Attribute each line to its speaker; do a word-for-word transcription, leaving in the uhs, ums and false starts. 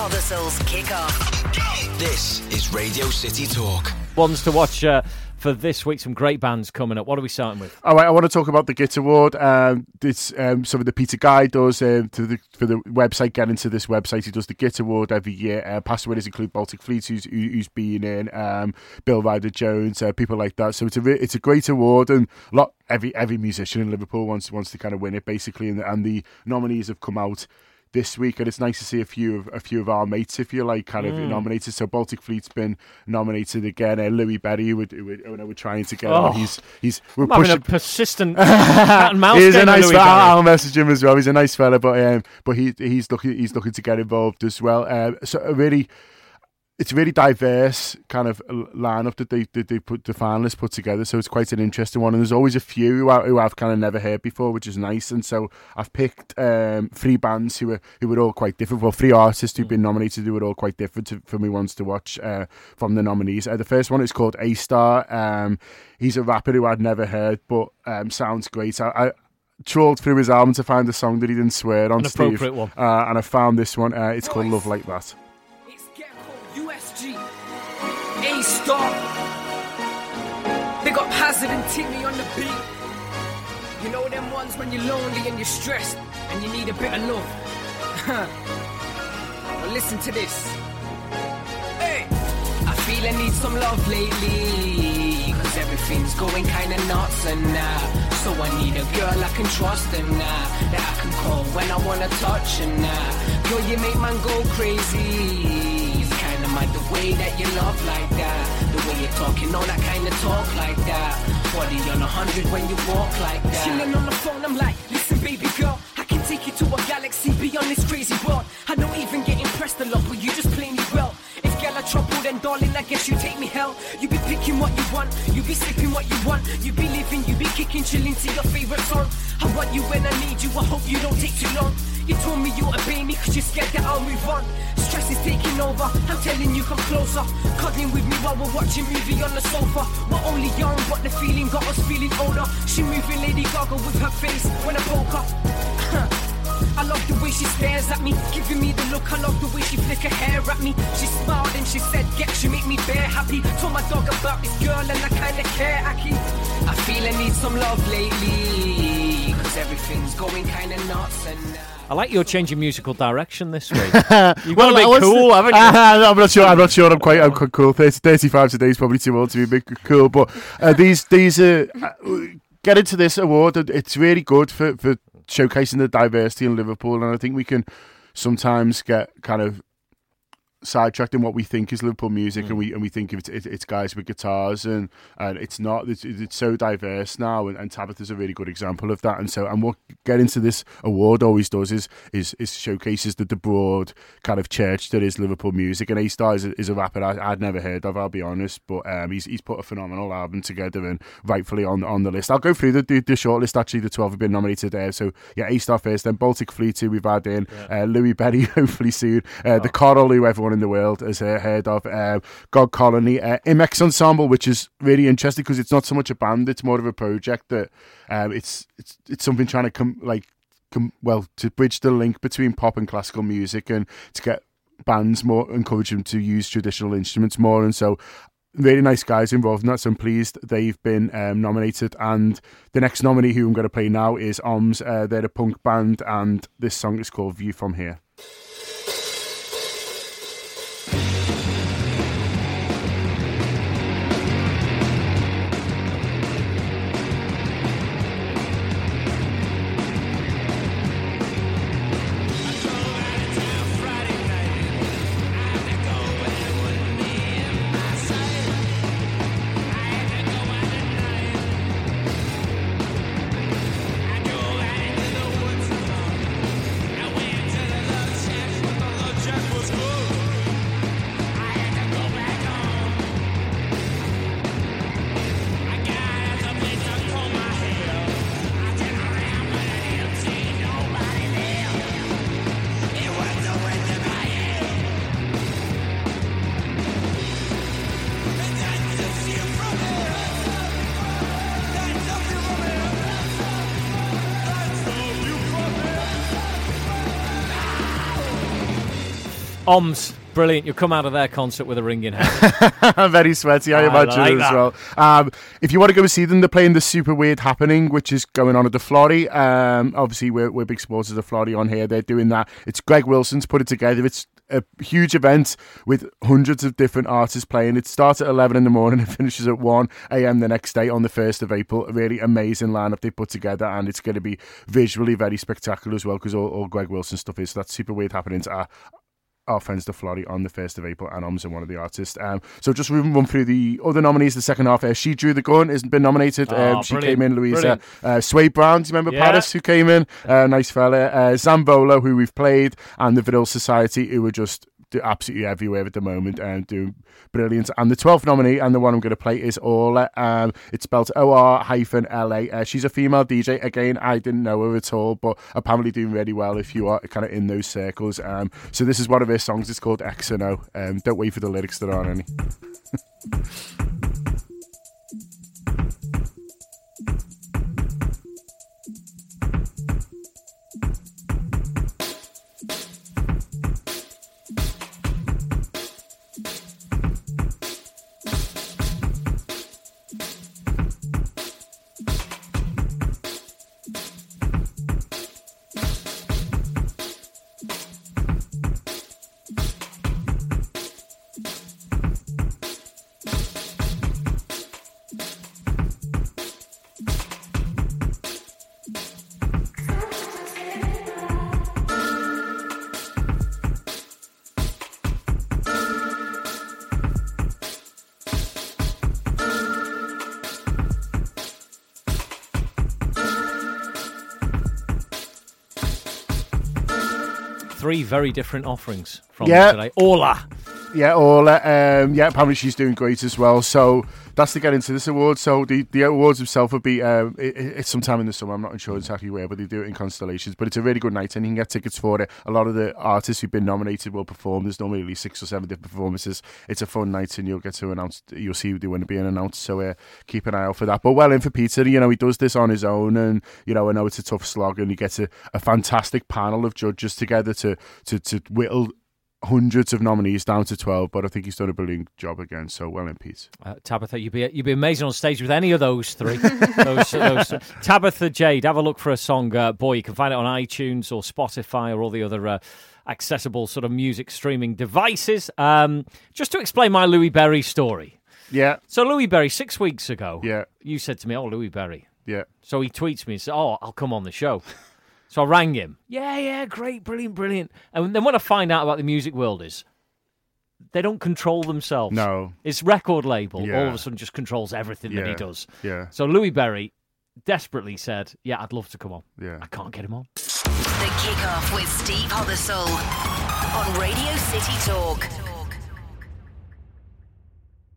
Speaker 1: Huddersfield's Kickoff.
Speaker 2: This is Radio City Talk.
Speaker 3: Ones to watch uh, for this week. Some great bands coming up. What are we starting with?
Speaker 4: All right, I want to talk about the Git Award. Um, this um, something that Peter Guy does um, to the, for the website. Get into this website. He does the Git Award every year. Uh, past winners include Baltic Fleet, who's, who, who's been in, um, Bill Ryder Jones, uh, people like that. So it's a re- it's a great award, and a lot every every musician in Liverpool wants wants to kind of win it basically. And the, and the nominees have come out this week, and it's nice to see a few of a few of our mates, if you like, kind of mm. nominated. So Baltic Fleet's been nominated again. Uh, Louis Berry, who we're, we're, we're trying to get
Speaker 3: oh.
Speaker 4: on. He's he's we're
Speaker 3: I'm
Speaker 4: pushing
Speaker 3: having a persistent cat and mouse.
Speaker 4: He's a nice
Speaker 3: fella.
Speaker 4: I'll message him as well. He's a nice fella, but um, but he he's looking he's looking to get involved as well. Uh, so a really. It's a really diverse kind of lineup that they that they put the finalists put together, so it's quite an interesting one. And there's always a few who, I, who I've kind of never heard before, which is nice. And so I've picked um, three bands who are who were all quite different. Well, three artists who've been nominated who were all quite different to, for me ones to watch uh, from the nominees. Uh, the first one is called A-Star. Um, he's a rapper who I'd never heard, but um, sounds great. I, I trawled through his album to find a song that he didn't swear on,
Speaker 3: An
Speaker 4: Steve.
Speaker 3: appropriate one.
Speaker 4: Uh, and I found this one. Uh, it's called Love Like That.
Speaker 5: A-Star. Big up Hazard and Timmy on the beat. You know them ones when you're lonely and you're stressed and you need a bit of love. Well, listen to this. Hey, I feel I need some love lately, cause everything's going kinda nuts and now. So I need a girl I can trust and now that I can call when I wanna touch and now. Girl, you make man go crazy. Mad the way that you love like that, the way you're talking, all that kind of talk like that. Body on a hundred when you walk like that. Chilling on the phone, I'm like, listen, baby girl, I can take you to a galaxy beyond this crazy world. I don't even get impressed a lot, but you just play me well. If girl are trouble, then darling, I guess you take me hell. You be picking what you want, you be sipping what you want, you be living, you be kicking, chilling to your favorite song. I want you when I need you, I hope you don't take too long. You told me you obey me cause you're scared that I'll move on. Stress is taking over, I'm telling you come closer. Cuddling with me while we're watching movie on the sofa. We're only young but the feeling got us feeling older. She moving Lady Gaga with her face when I poke her. I love the way she stares at me, giving me the look. I love the way she flick her hair at me. She smiled and she said, get you make me bare happy. Told my dog about this girl and I kinda care, Aki. I feel I need some love lately, cause everything's going kinda nuts and uh,
Speaker 3: I like your change in musical direction this week. You've
Speaker 4: well,
Speaker 3: got to be cool, haven't you?
Speaker 4: Uh, I'm not sure. I'm not sure. I'm quite. I'm quite cool. thirty, thirty-five today is probably too old to be big cool. But uh, these these uh, get into this award. It's really good for for showcasing the diversity in Liverpool, and I think we can sometimes get kind of sidetracked in what we think is Liverpool music, mm. and we and we think it's, it, it's guys with guitars, and, and it's not. It's, it's so diverse now, and, and Tabitha's a really good example of that. And so, and what getting to this award always does is is, is showcases the, the broad kind of church that is Liverpool music. And A-Star is a, is a rapper I, I'd never heard of, I'll be honest, but um, he's he's put a phenomenal album together and rightfully on on the list. I'll go through the the, the short list. Actually, the twelve have been nominated there. So yeah, A-Star first, then Baltic Fleet, who we've had in, yeah. uh, Louis Berry hopefully soon, uh, oh. the Coral, who everyone in the world has uh, heard of, uh, God Colony, uh, Imex Ensemble, which is really interesting because it's not so much a band, it's more of a project that um, it's it's it's something trying to come like come well to bridge the link between pop and classical music and to get bands more, encourage them to use traditional instruments more. And so really nice guys involved in that, so I'm pleased they've been um, nominated. And the next nominee who I'm going to play now is O M S. Uh, they're a punk band and this song is called View From Here.
Speaker 6: I went to the love shack.
Speaker 3: Oms, brilliant. You'll come out of their concert with a ring in head.
Speaker 4: I'm very sweaty, I,
Speaker 3: I
Speaker 4: imagine,
Speaker 3: like
Speaker 4: as
Speaker 3: that.
Speaker 4: well. Um, if you want to go and see them, they're playing the Super Weird Happening, which is going on at the Florrie. Um, obviously, we're, we're big supporters of the Florrie on here. They're doing that. It's Greg Wilson's put it together. It's a huge event with hundreds of different artists playing. It starts at eleven in the morning and finishes at one a.m. the next day on the first of April. A really amazing lineup they put together, and it's going to be visually very spectacular as well, because all, all Greg Wilson stuff is. So that's Super Weird Happenings are our friends the Florrie on the first of April, and Oms are one of the artists. Um, so just run, run through the other nominees the second half. Uh, She Drew the Gun has been nominated.
Speaker 3: Oh,
Speaker 4: um, she
Speaker 3: brilliant,
Speaker 4: came in, Louisa.
Speaker 3: brilliant.
Speaker 4: Uh, Swade Brown, do you remember
Speaker 3: Yeah.
Speaker 4: Paris, who came in? Uh, nice fella. Uh, Zambolo, who we've played, and the Vril Society, who are just absolutely everywhere at the moment and doing brilliant. And the twelfth nominee, and the one I'm going to play, is Orla. Um, it's spelled O R L A. Uh, she's a female D J. Again, I didn't know her at all, but apparently doing really well if you are kind of in those circles. Um, so this is one of her songs. It's called X and O. Um, don't wait for the lyrics, there aren't any.
Speaker 3: Three very different offerings from
Speaker 4: Yeah.
Speaker 3: today. Orla.
Speaker 4: Yeah, Orla. Um, yeah, apparently she's doing great as well. So that's to get into this award. So the, the awards themselves will be um, it, it's sometime in the summer. I'm not sure exactly where, but they do it in Constellations. But it's a really good night, and you can get tickets for it. A lot of the artists who've been nominated will perform. There's normally at least six or seven different performances. It's a fun night, and you'll get to announce. You'll see who they want to be announced. So uh, keep an eye out for that. But well in for Peter. You know, he does this on his own, and you know, I know it's a tough slog, and he gets a, a fantastic panel of judges together to to to whittle hundreds of nominees down to twelve, but I think he's done a brilliant job again, so well in peace.
Speaker 3: Uh, Tabitha, you'd be you'd be amazing on stage with any of those three. those, those, Tabitha Jade, have a look for a song. Uh, boy, you can find it on iTunes or Spotify or all the other uh, accessible sort of music streaming devices. Um, just to explain my Louis Berry story.
Speaker 4: Yeah.
Speaker 3: So Louis Berry, six weeks ago,
Speaker 4: Yeah.
Speaker 3: you said to me, oh, Louis Berry.
Speaker 4: Yeah.
Speaker 3: So he tweets me and says, oh, I'll come on the show. So I rang him. Yeah, yeah, great, brilliant, brilliant. And then what I find out about the music world is they don't control themselves.
Speaker 4: No.
Speaker 3: His record label
Speaker 4: Yeah.
Speaker 3: all of a sudden just controls everything that he
Speaker 4: Yeah.
Speaker 3: does.
Speaker 4: Yeah.
Speaker 3: So Louis Berry desperately said, yeah, I'd love to come on.
Speaker 4: Yeah.
Speaker 3: I can't get him on.
Speaker 1: The Kickoff with Steve Hobbersall on Radio City Talk.